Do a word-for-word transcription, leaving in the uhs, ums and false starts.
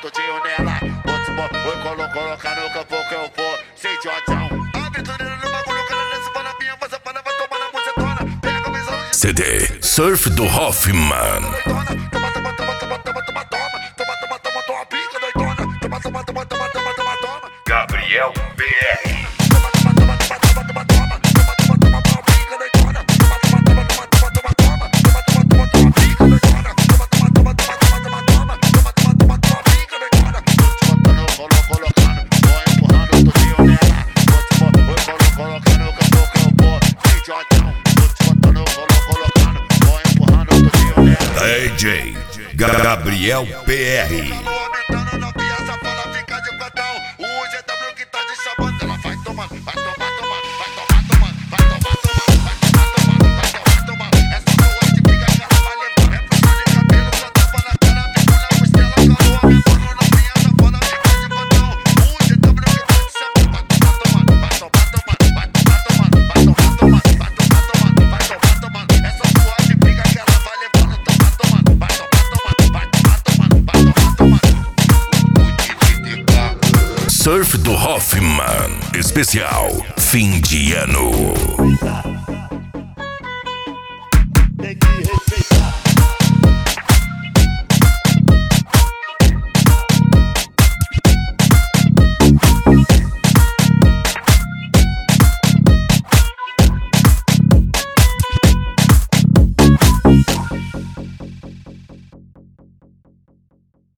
tudinho nela. Vou colo, colocar no campo que eu vou. Sem idiotão. Aventureiro no bagulho, cara, nesse fala minha. Você fala, vai tomar na bucetona. Pega a visão de C D Surf do Hoffman. doidona. Toma, toma, toma, toma, toma, toma, toma. Toma, toma, toma, toma, pica doidona. Toma, toma, toma, toma, toma, toma, toma. Gabriel P R. Toma, toma, toma, toma, toma, toma, toma. Toma, toma, toma, toma, pica doidona. Toma, toma, toma, toma, toma, toma, toma. Toma, toma, toma, toma, pica doidona. Toma, toma, toma, toma, toma, toma, toma. Toma, toma, toma, toma, pica doidona. Vou te botando, colo, colocando. Vou empurrando tudinho nela. Vou te vou colo, colocando no campo que eu vou. Sem idiotão. Vou te botando, colo, colocando. Vou empurrando tudinho nela. D J Gabriel P R. Aumentando na via, essa bola fica de platão. O G W que tá de chamando, ela vai tomando, vai tomar, tomando, vai tomar, tomando, vai tomar, tomando, vai tomar, tomando, vai tomar, tomando. Essa boa de pica que ela vai levar. É puxão de cabelo, só tapa na cara, fico na costela, calor. Aumentando na via, essa bola fica de platão. O G W que tá de chamando, vai tomar, tomando, vai tomar, tomando, vai tomar, tomando, vai tomar, tomando, vai tomar, tomando, vai tomar, tomando. Essa boa de pica que ela vai levando, tomar, tomando, vai tomar, tomando, vai tomar, tomando, vai tomar, tomando. Surf do Hoffman. Especial fim de ano.